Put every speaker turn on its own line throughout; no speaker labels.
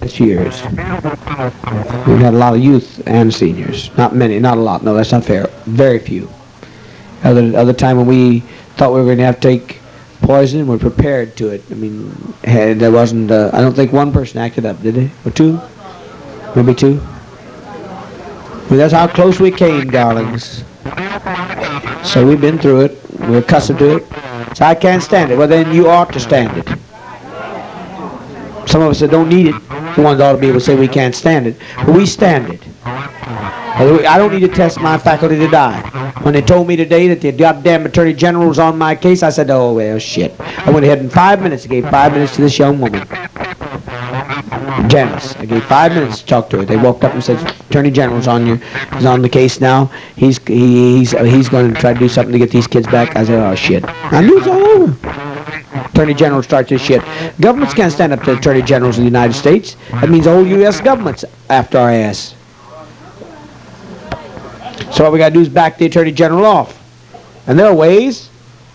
last years. We've had a lot of youth and seniors. Not many, not a lot. No, that's not fair. Very few. Other time when we thought we were going to have to take poison, we're prepared to it. I mean, there wasn't, I don't think one person acted up, did they? Or two? Maybe two? Well, that's how close we came, darlings. So we've been through it. We're accustomed to it. So I can't stand it. Well, then you ought to stand it. Some of us that don't need it, the ones ought to be able to say we can't stand it. But we stand it. I don't need to test my faculty to die. When they told me today that the goddamn Attorney General was on my case, I said, oh, well, shit. I went ahead in 5 minutes. I gave 5 minutes to this young woman, Janice. I gave 5 minutes to talk to her. They walked up and said, Attorney General's on the case now. He's going to try to do something to get these kids back. I said, oh, shit. I knew it was all over. Attorney General starts this shit. Governments can't stand up to Attorney Generals of the United States. That means the whole U.S. government's after our ass. So what we got to do is back the Attorney General off. And there are ways.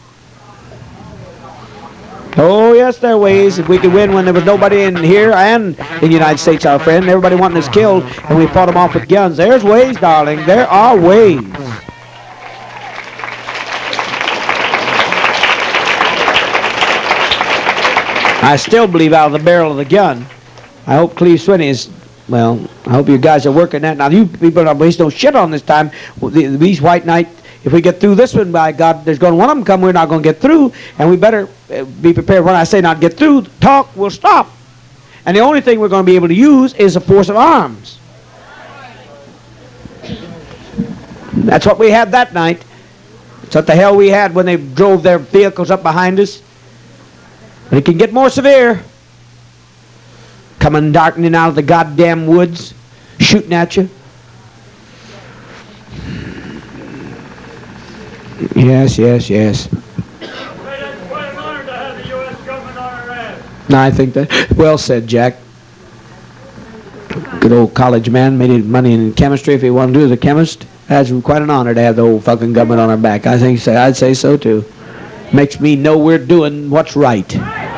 Oh, yes, there are ways. If we could win when there was nobody in here and in the United States, our friend, everybody wanting us killed, and we fought them off with guns. There's ways, darling. There are ways. I still believe out of the barrel of the gun. I hope Cleve Swinney is, well, I hope you guys are working that. Now, you people don't waste no shit on this time. These white knight, if we get through this one, by God, there's going to one of them come, we're not going to get through, and we better be prepared. When I say not get through, talk will stop. And the only thing we're going to be able to use is the force of arms. That's what we had that night. It's what the hell we had when they drove their vehicles up behind us. But it can get more severe. Coming darkening out of the goddamn woods, shooting at you. Yes, yes, yes. No, I think that, well said, Jack. Good old college man, made money in chemistry if he wanted to do as a chemist. That's quite an honor to have the old fucking government on our back. I think so. I'd say so too. Makes me know we're doing what's right.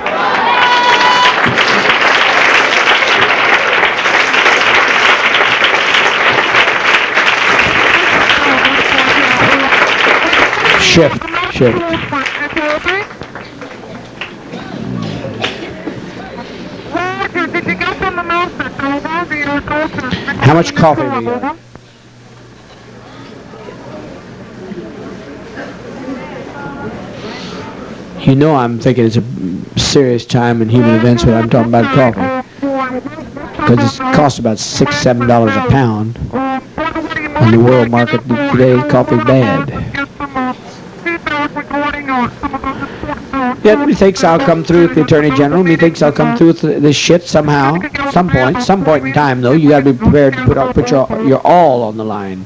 Shift. How much coffee we got? You know I'm thinking it's a serious time in human events when I'm talking about coffee. Because it costs about $6, $7 a pound. On the world market today, coffee's bad. Yeah, methinks I'll come through with the Attorney General. Methinks I'll come through with this shit somehow, some point in time, though. You got to be prepared to put your all on the line.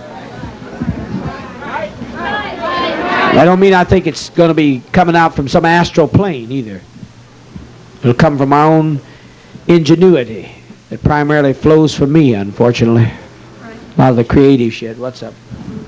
I don't mean I think it's going to be coming out from some astral plane either. It'll come from our own ingenuity. It primarily flows from me, unfortunately. A lot of the creative shit. What's up?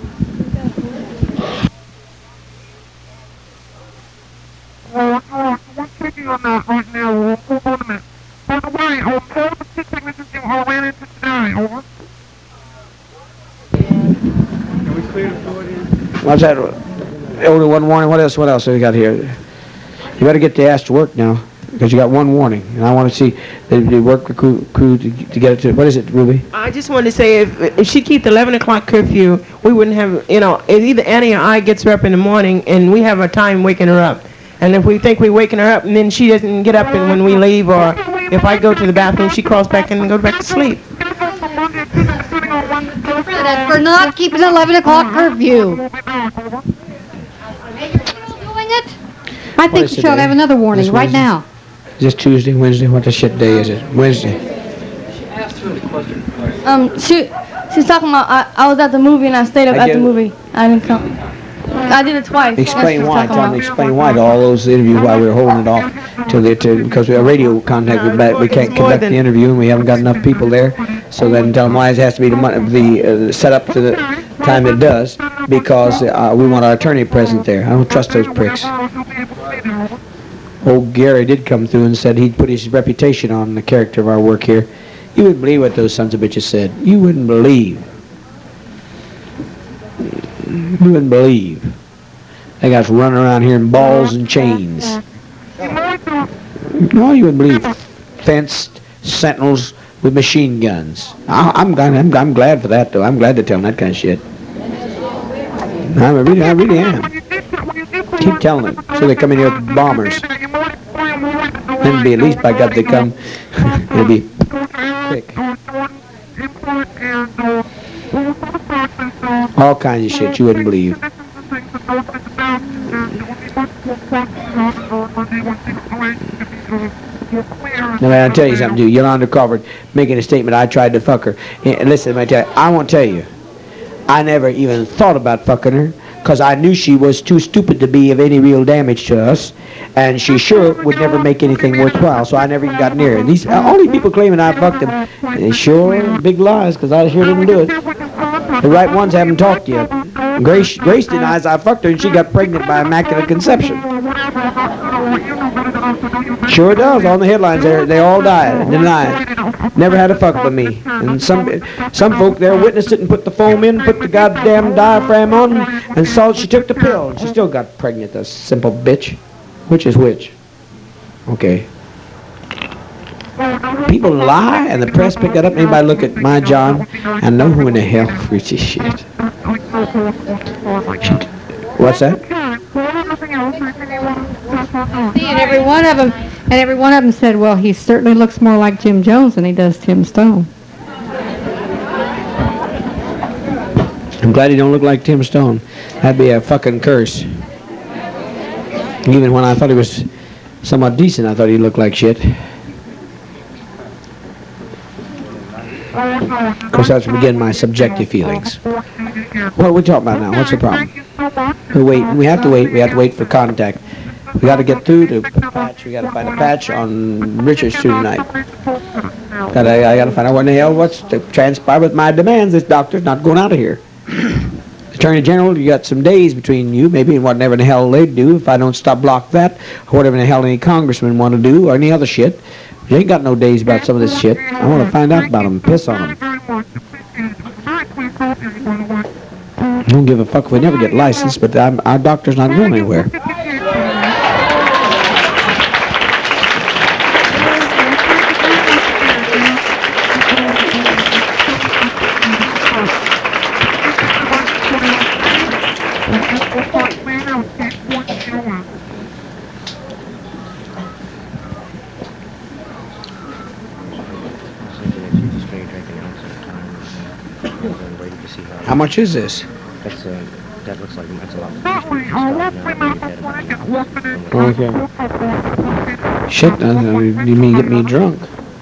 What's that? Only one warning. What else have we got here? You better get the ass to work now, because you got one warning, and I want to see the work crew to get it to. What is it, Ruby?
I just wanted to say if she keep the 11 o'clock curfew, we wouldn't have, either Annie or I gets her up in the morning, and we have a time waking her up. And if we think we're waking her up, and then she doesn't get up, and when we leave, or if I go to the bathroom, she crawls back in and goes back to sleep.
For not keeping the 11 o'clock curfew. I think you should have another warning right now.
Is this Tuesday, Wednesday? What the shit day is it? Wednesday.
She's talking about I was at the movie and I stayed up at the movie. I didn't come. I did it twice.
Explain why. Tell me. Explain why to all those interviews why we were holding it off because we have radio contact. We can't conduct the interview and we haven't got enough people there. So then tell them why it has to be the set up to the time it does because we want our attorney present there. I don't trust those pricks. old Gary did come through and said he'd put his reputation on the character of our work here. You wouldn't believe what those sons of bitches said. You wouldn't believe. You wouldn't believe. They got us running around here in balls and chains. No, you wouldn't believe. Fenced sentinels with machine guns. I'm glad for that, though. I'm glad to tell them that kind of shit. I really am. Keep telling them. So they come in here with bombers. Then it'll be at least by God they come. It'll be quick. All kinds of shit you wouldn't believe. Now, I'll tell you something, too. Yolanda Crawford making a statement, I tried to fuck her. Listen, I won't tell you. I never even thought about fucking her because I knew she was too stupid to be of any real damage to us, and she sure would never make anything worthwhile, so I never even got near her. And these only people claiming I fucked them, they sure big lies because I sure didn't do it. The right ones haven't talked yet. Grace denies I fucked her and she got pregnant by immaculate conception. Sure does. On the headlines there, they all died, denied. Never had a fuck with me. And some folk there witnessed it and put the foam in, put the goddamn diaphragm on, and saw she took the pill. And she still got pregnant, the simple bitch. Which is which? Okay. People lie and the press pick it up. Anybody look at my John and know who in the hell preaches shit? What's that?
And every one of them said, well, he certainly looks more like Jim Jones than he does Tim Stone.
I'm glad he don't look like Tim Stone. That'd be a fucking curse. Even when I thought he was somewhat decent, I thought he looked like shit. Of course, that's begin my subjective feelings. What are we talking about now? What's the problem? We have to wait. We have to wait for contact. We got to get through to patch. We got to find a patch on Richard Street tonight. I got to find out what in the hell what's to transpire with my demands. This doctor's not going out of here. Attorney General, you got some days between you, maybe, and whatever in the hell they'd do if I don't stop block that, or whatever in the hell any congressman want to do, or any other shit. You ain't got no days about some of this shit. I want to find out about them, piss on them. I don't give a fuck if we never get licensed, but our doctor's not going anywhere. How much is this?
That looks like that's a lot.
Okay. Shit, you mean get me drunk?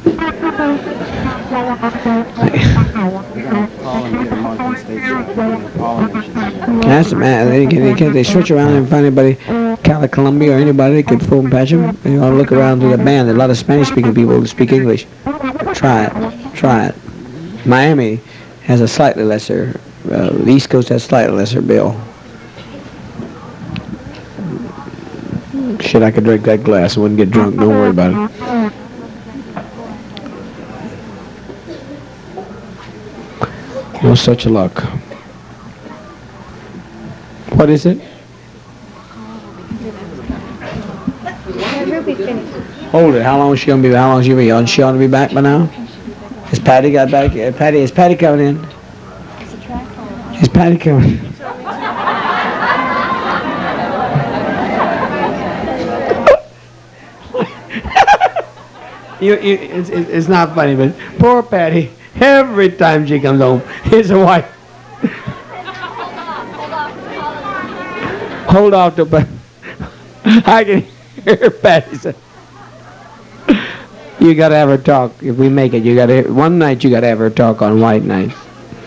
Ask them, can they switch around and find anybody, Cali Columbia or anybody that could phone patch them? You ought to look around to the band. There are a lot of Spanish-speaking people who speak English. Try it. Miami has a slightly lesser, the East Coast has a slightly lesser bill. Shit, I could drink that glass. I wouldn't get drunk. Don't worry about it. No such luck. What is it? Hold it. How long is she gonna be? How long is she gonna be? Is she ought to be back by now? Has Patty got back? Is Patty coming in? Is Patty coming? It's not funny, but poor Patty. Every time she comes home, his wife. Hold off to Patty. I can hear Patty say, "You gotta have her talk. If we make it, you gotta. One night, you gotta have her talk on white nights."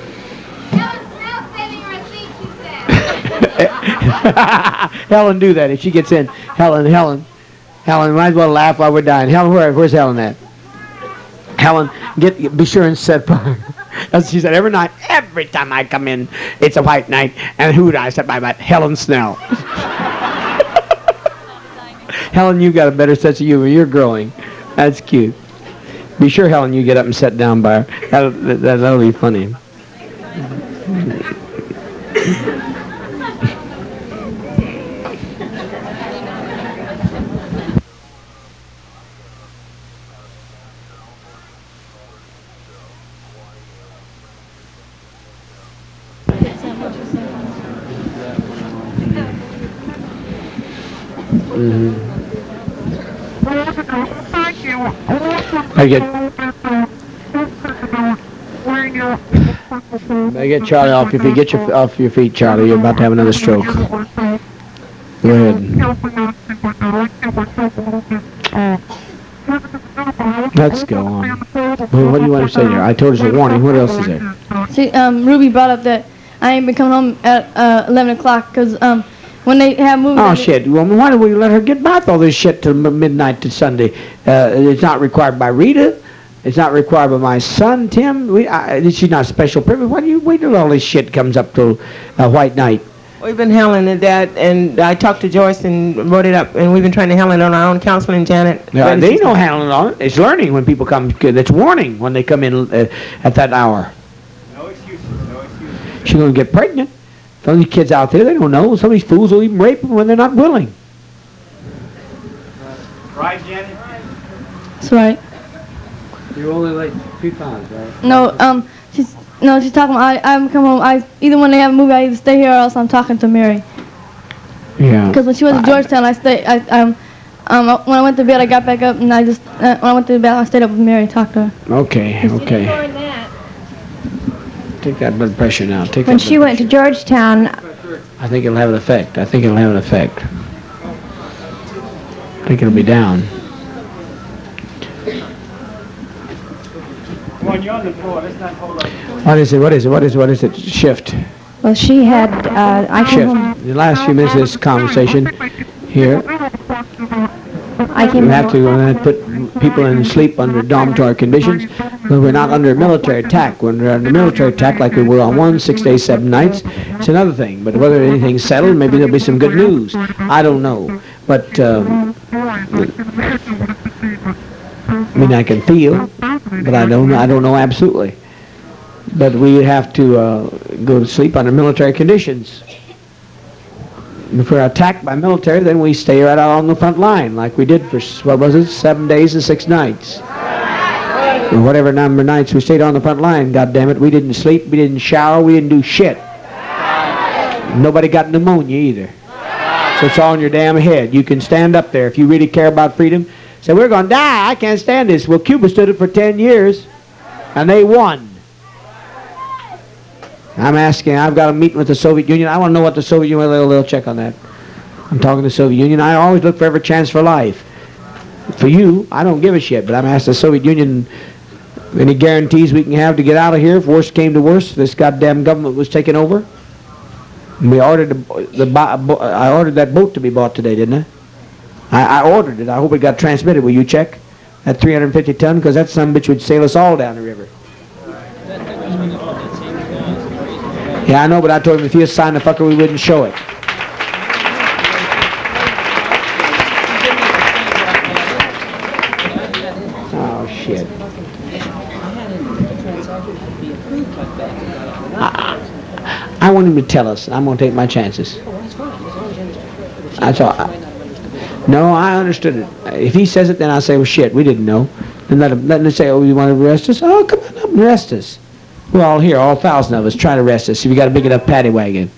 Helen, do that if she gets in. Helen, might as well laugh while we're dying. Helen, where's Helen at? Helen, be sure and set fire. As she said, every time I come in, it's a white night, and who do I set my butt? Helen Snell. Helen, you got a better sense of humor. You're growing. That's cute. Be sure, Helen, you get up and sit down by her. That'll be funny. Get Charlie off your feet. Get your off your feet, Charlie. You're about to have another stroke. Go ahead. Let's go on. Well, what do you want to say there? I told us a warning. What else is there?
See, Ruby brought up that I ain't been coming home at 11 o'clock because when they have movies...
Oh, shit. Well, why do we let her get by with all this shit till midnight to Sunday? It's not required by Rita. It's not required by my son, Tim. She's not a special privilege. Why do you wait till all this shit comes up till white night?
We've been handling it, Dad, and I talked to Joyce and wrote it up, and we've been trying to handle it on our own, counseling Janet.
Yeah, they know handling on it. It's learning when people come. It's warning when they come in at that hour.
No excuses, no excuses.
She's going to get pregnant. Some of these kids out there, they don't know. Some of these fools will even rape them when they're not willing.
Right, Janet?
That's right.
You're only like 3 pounds, right?
No, she's talking about I'm come home. Either when they have a movie, I either stay here or else I'm talking to Mary.
Yeah.
Because when she was in Georgetown, when I went to bed, I got back up and I just when I went to bed, I stayed up with Mary, talked to her.
Okay. Take that blood pressure now.
When she went to Georgetown,
I think it'll have an effect. I think it'll be down.
When you're on the floor, let's not hold up.
What is it? Shift.
well, she had, I came
Shift.
home,
The last few minutes of this conversation here,
I came
we have
home,
to put people in sleep under dormitory conditions. When we're not under military attack. When we're under military attack like we were on 6 days, 7 nights, it's another thing. But whether anything's settled, maybe there'll be some good news. I don't know. But, I mean, I can feel, but I don't know absolutely. But we have to go to sleep under military conditions. If we're attacked by military, then we stay right out on the front line, like we did for, 7 days and 6 nights. Or whatever number of nights we stayed on the front line, God damn it, we didn't sleep, we didn't shower, we didn't do shit. Nobody got pneumonia either. So it's all in your damn head. You can stand up there if you really care about freedom. Say, we're going to die, I can't stand this. Well, Cuba stood it for 10 years, and they won. I'm asking, I've got a meeting with the Soviet Union. I want to know what the Soviet Union, they'll check on that. I'm talking to the Soviet Union. I always look for every chance for life. For you, I don't give a shit, but I'm asking the Soviet Union any guarantees we can have to get out of here if worst came to worst, this goddamn government was taken over. And we ordered I ordered that boat to be bought today, didn't I? I ordered it. I hope it got transmitted. Will you check that 350 ton? Because that son of a bitch would sail us all down the river. Yeah, I know, but I told him if he had signed the fucker, we wouldn't show it. Oh, shit. I want him to tell us, and I'm going to take my chances. That's all. No, I understood it. If he says it, then I'll say, well, shit, we didn't know. And let him say, oh, you want to arrest us? Oh, come on up and arrest us. We're all here, all 1,000 of us, trying to arrest us. If you got a big enough paddy wagon.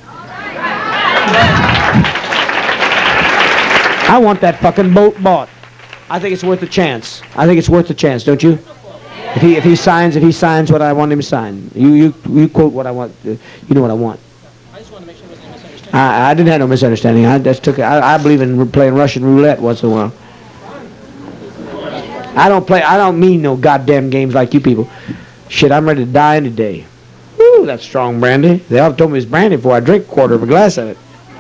I want that fucking boat bought. I think it's worth a chance. I think it's worth a chance, don't you? If he signs what I want him to sign. You quote what I want. You know what I want.
I just want to make sure there wasn't a misunderstanding.
I didn't have no misunderstanding. I believe in playing Russian roulette once in a while. I don't mean no goddamn games like you people. Shit, I'm ready to die today. Woo, that's strong brandy. They all told me it's brandy before I drink a quarter of a glass of it.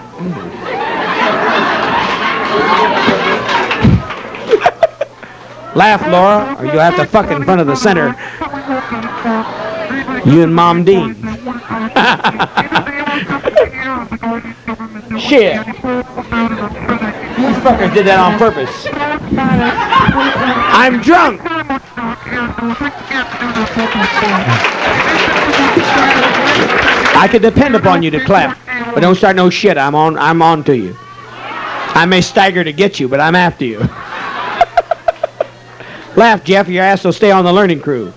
Laugh, Laura, or you'll have to fuck in front of the center. You and Mom Dean. Shit. These fuckers did that on purpose. I'm drunk. I could depend upon you to clap, but don't start no shit. I'm on to you. I may stagger to get you, but I'm after you. Laugh, Jeff. Your ass will stay on the learning crew.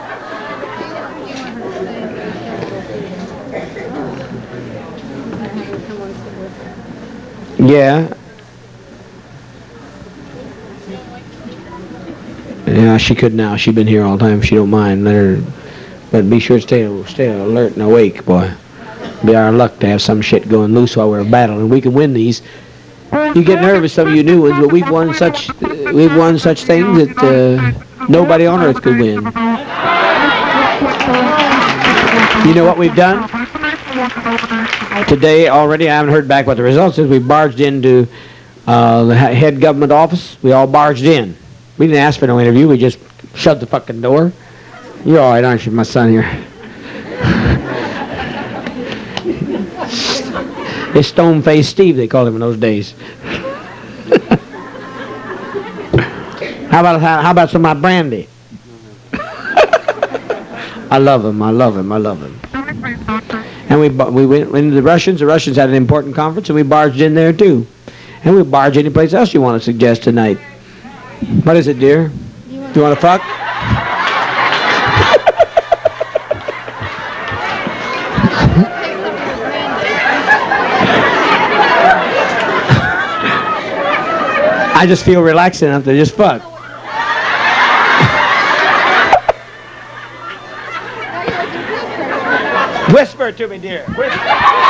Yeah. Yeah, she could now. She's been here all the time. If she don't mind, let her. But be sure to stay alert and awake, boy. Be our luck to have some shit going loose while we're battling. We can win these. You get nervous, some of you new ones, but we've won such things that nobody on earth could win. You know what we've done? Today already, I haven't heard back what the results is. We barged into the head government office. We all barged in. We didn't ask for no interview. We just shut the fucking door. You're all right, aren't you, my son here? It's Stone-Faced Steve, they called him in those days. How about some of my brandy? I love him. And we went into the Russians. The Russians had an important conference, and we barged in there too. And we'll barge any place else you want to suggest tonight. What is it, dear? You want to fuck? I just feel relaxed enough to just fuck. Whisper to me, dear. Whisper.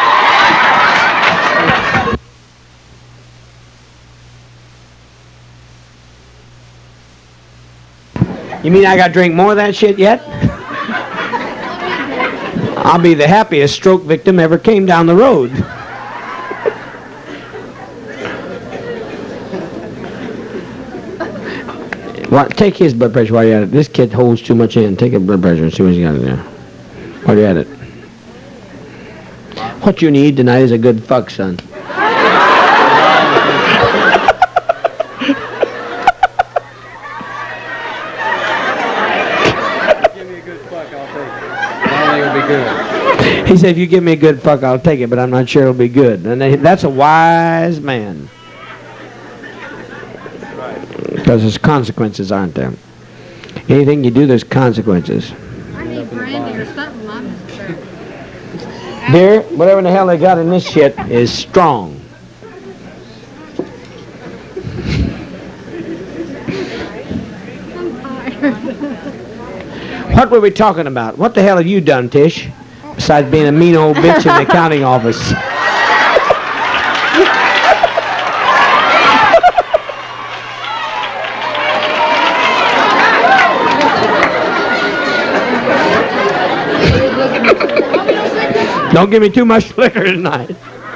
You mean I got to drink more of that shit yet? I'll be the happiest stroke victim ever came down the road. Well, take his blood pressure while you're at it. This kid holds too much in. Take his blood pressure and see what he's got in there. While you're at it. What you need tonight is a good fuck, son.
Give me a good fuck, I'll take it. I don't think it'll be good.
He said, if you give me a good fuck, I'll take it, but I'm not sure it'll be good. And that's a wise man. Because there's consequences, aren't there? Anything you do, there's consequences.
I need brandy or something, Mom.
Dear, whatever in the hell they got in this shit is strong. What were we talking about? What the hell have you done, Tish? Besides being a mean old bitch in the accounting office. Don't give me too much liquor tonight.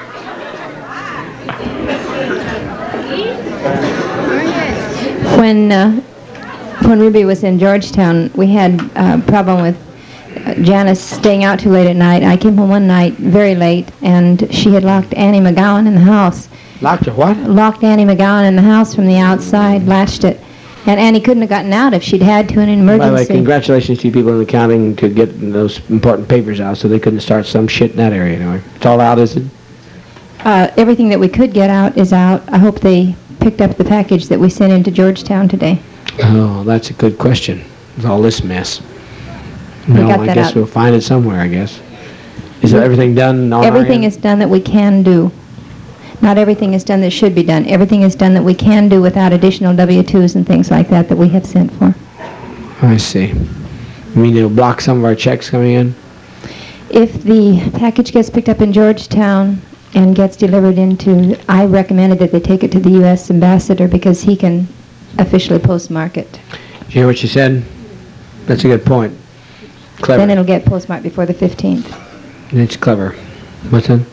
When Ruby was in Georgetown, we had a problem with Janice staying out too late at night. I came home one night very late, and she had locked Annie McGowan in the house.
Locked her what?
Locked Annie McGowan in the house from the outside, latched it. And Annie couldn't have gotten out if she'd had to in an emergency.
By the way, congratulations to you people in accounting to get those important papers out so they couldn't start some shit in that area anyway. It's all out, is it?
Everything that we could get out is out. I hope they picked up the package that we sent into Georgetown today.
Oh, that's a good question. With all this mess. Well, I guess we'll find it somewhere, I guess. Is everything done on
Everything is done that we can do. Not everything is done that should be done. Everything is done that we can do without additional W-2s and things like that we have sent for.
I see. You mean it'll block some of our checks coming in?
If the package gets picked up in Georgetown and gets delivered into, I recommended that they take it to the U.S. ambassador because he can officially postmark it.
Did you hear what she said? That's a good point. Clever.
Then it'll get postmarked before the 15th.
It's clever. What's that?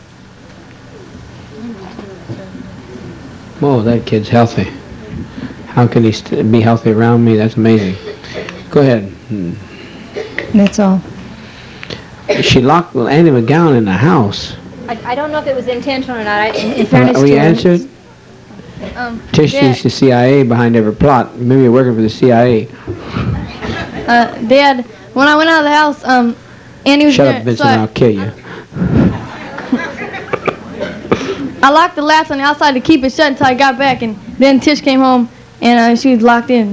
Whoa, that kid's healthy. How can he be healthy around me? That's amazing. Go ahead.
That's all.
She locked Annie McGowan in the house.
I don't know if it was intentional or not. In fairness
We
to her,
answered? Tish sees the CIA behind every plot. Maybe you're working for the CIA.
Dad, when I went out of the house, Annie was
Shut
there.
up, Vincent,
so
I'll kill you.
I locked the latch on the outside to keep it shut until I got back, and then Tish came home, and she was locked in.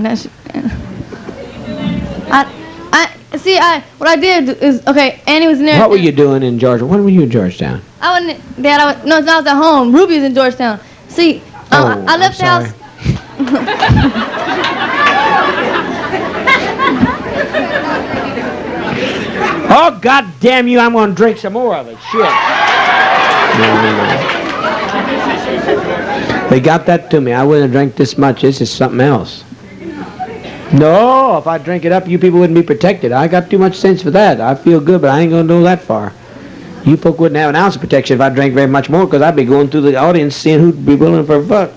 What I did is, okay, Annie was in there.
What were you doing in Georgia? When were you in Georgetown?
I wasn't, Dad, I was at home. Ruby was in Georgetown. See, I left the house.
Oh, God damn you, I'm going to drink some more of it. Shit. They got that to me. I wouldn't have drank this much. This is something else. No, if I drink it up, you people wouldn't be protected. I got too much sense for that. I feel good, but I ain't going to go that far. You folk wouldn't have an ounce of protection if I drank very much more, because I'd be going through the audience seeing who'd be willing for a fuck.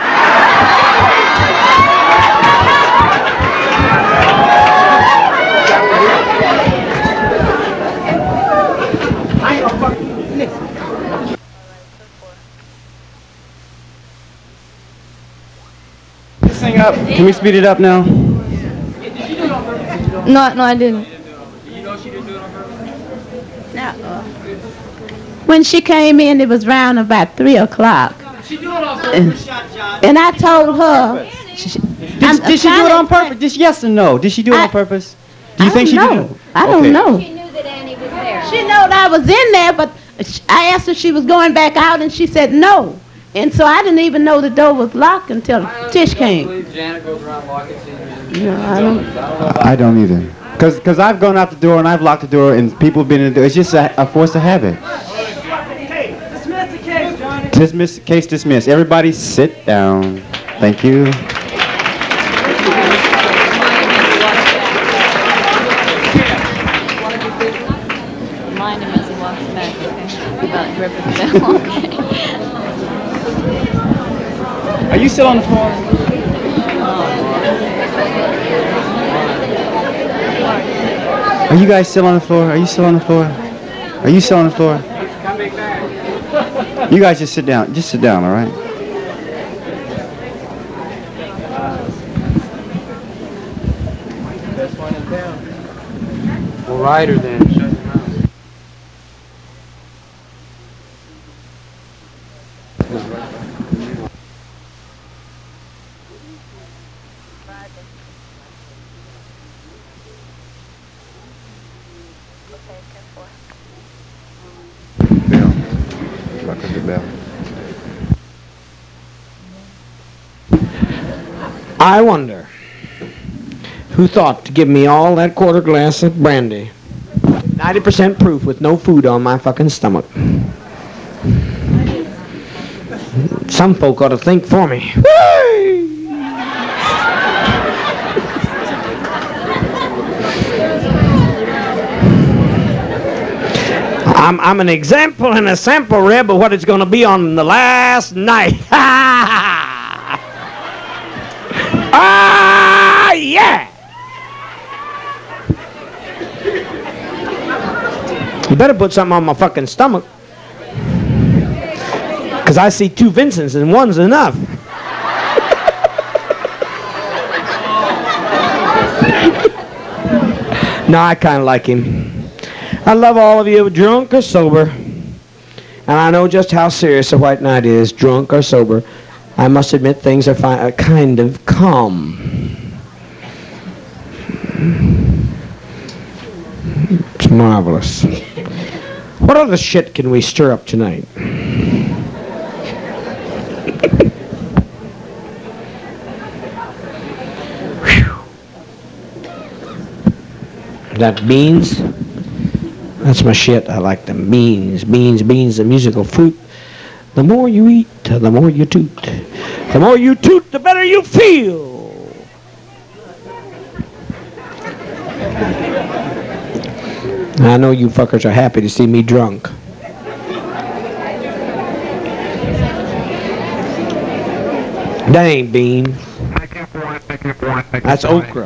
Sing up. Can we speed it up now?
No, I didn't.
When she came in, it was round about 3 o'clock. And I told her.
Did she do it on purpose? Just yes or no? Did she do it on purpose? Do you think she did it?
I don't know.
She knew that Annie was there.
She knew I was in there, but I asked her if she was going back out, and she said no. And so I didn't even know the door was locked until Tish came.
I don't either. Because I've gone out the door and I've locked the door and people have been in the door. It's just a force of habit.
Dismiss the case, Johnny.
Case dismissed. Everybody sit down. Thank you.
Remind him as he walks back, okay? About gripping the bell, okay?
Are you still on the floor? Are you guys still on the floor? Are you still on the floor? Are you still on the floor? You guys just sit down. Just sit down, all right?
Best one in town. Well, Ryder then. Shut your mouth.
I wonder who thought to give me all that quarter glass of brandy, 90% proof with no food on my fucking stomach. Some folk ought to think for me. I'm an example and a sample rib of what it's going to be on the last night. Ah, yeah! You better put something on my fucking stomach. Because I see 2 Vincents and one's enough. No, I kind of like him. I love all of you, drunk or sober. And I know just how serious a white night is, drunk or sober. I must admit things are kind of calm. It's marvelous. What other shit can we stir up tonight? That beans? That's my shit. I like them beans. Beans, the musical fruit. The more you eat, the more you toot. The more you toot, the better you feel. I know you fuckers are happy to see me drunk. That ain't beans. That's okra.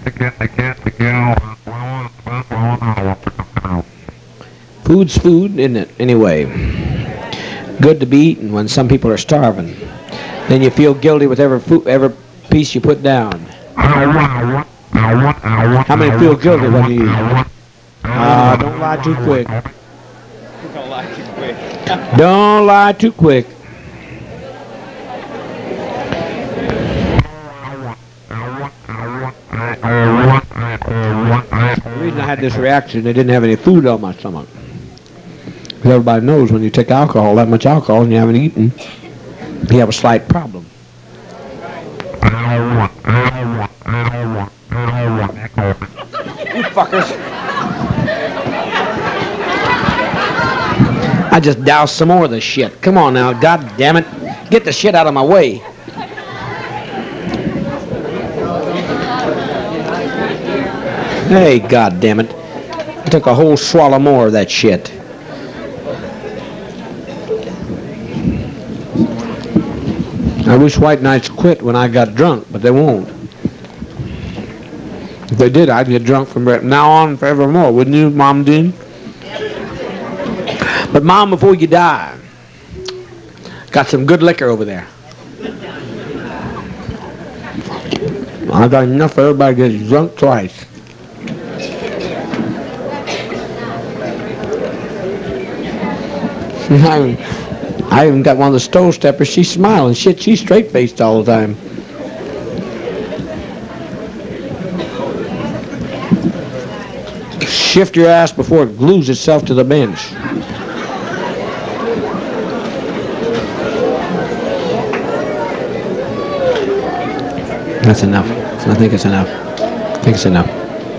Food's food, isn't it? Anyway, good to be eaten when some people are starving. Then you feel guilty with every piece you put down. How many feel guilty when you eat? Don't lie too quick.
Don't lie too quick.
Don't lie too quick. The reason I had this reaction, I didn't have any food on my stomach. Because everybody knows when you take alcohol, that much alcohol, and you haven't eaten, you have a slight problem. You fuckers. I just doused some more of this shit. Come on now, god damn it. Get the shit out of my way. Hey, god damn it. I took a whole swallow more of that shit. I wish white nights quit when I got drunk, but they won't. If they did, I'd get drunk from now on forevermore, wouldn't you, Mom Dean? But Mom, before you die, got some good liquor over there. I got enough for everybody to get drunk twice. I even got one of the stove steppers. She's smiling. Shit, she's straight-faced all the time. Shift your ass before it glues itself to the bench. That's enough. I think it's enough. I think it's enough.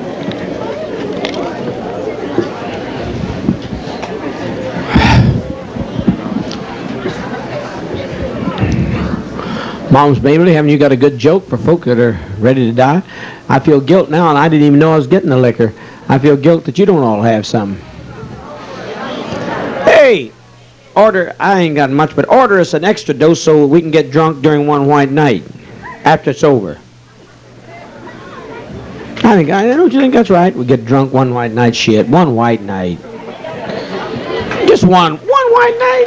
Moms Mabley, haven't you got a good joke for folk that are ready to die? I feel guilt now, and I didn't even know I was getting the liquor. I feel guilt that you don't all have some. Hey! Order, I ain't got much, but order us an extra dose so we can get drunk during one white night. After it's over. I don't you think that's right? We get drunk one white night, shit. One white night. Just one white night.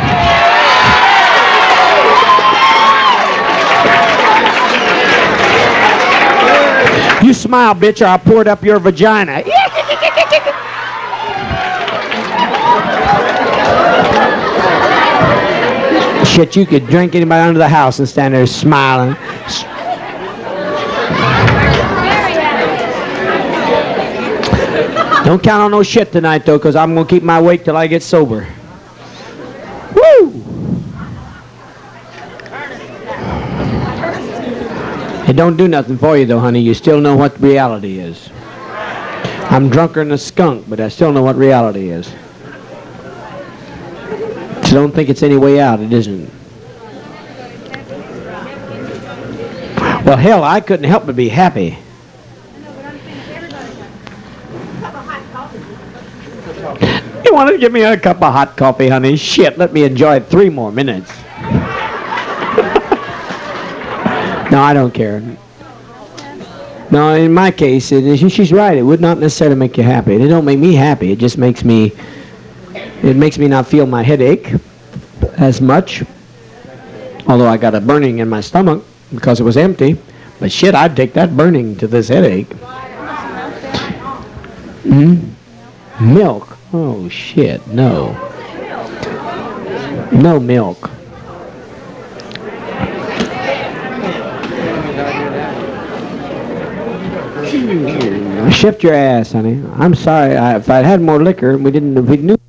You smile, bitch, or I'll pour it up your vagina. Shit, you could drink anybody under the house and stand there smiling. Don't count on no shit tonight, though, because I'm going to keep my weight till I get sober. Woo! It don't do nothing for you, though, honey. You still know what reality is. I'm drunker than a skunk, but I still know what reality is. So don't think it's any way out. It isn't. Well, hell, I couldn't help but be happy. You want to give me a cup of hot coffee, honey? Shit, let me enjoy it 3 more minutes. No, I don't care. No, in my case, she's right. It would not necessarily make you happy. It don't make me happy. It just makes me... It makes me not feel my headache as much. Although I got a burning in my stomach because it was empty. But shit, I'd take that burning to this headache. Milk. Oh, shit, no. No milk. Shift your ass, honey. I'm sorry. If I'd had more liquor, if we knew